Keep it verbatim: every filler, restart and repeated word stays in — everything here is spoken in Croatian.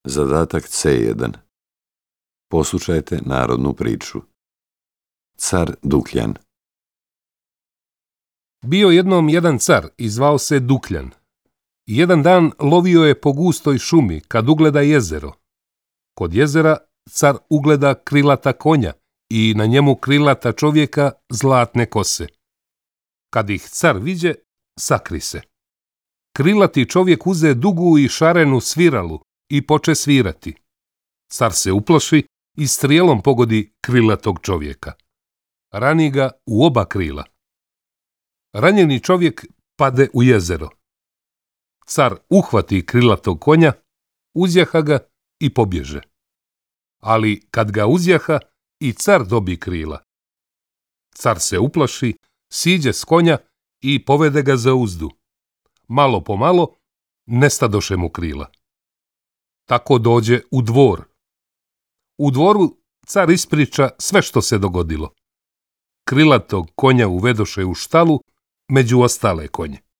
Zadatak C jedan. Poslušajte narodnu priču. Car Dukljan. Bio jednom jedan car i zvao se Dukljan. Jedan dan lovio je po gustoj šumi kad ugleda jezero. Kod jezera car ugleda krilata konja i na njemu krilata čovjeka zlatne kose. Kad ih car viđe, sakri se. Krilati čovjek uze dugu i šarenu sviralu i poče svirati. Car se uplaši i strijelom pogodi krilatog čovjeka. Rani ga u oba krila. Ranjeni čovjek pade u jezero. Car uhvati krilatog konja, uzjaha ga i pobježe. Ali kad ga uzjaha, i car dobi krila. Car se uplaši, siđe s konja i povede ga za uzdu. Malo po malo nestadoše mu krila. Tako dođe u dvor. U dvoru car ispriča sve što se dogodilo. Krilatog konja uvedoše u štalu među ostale konje.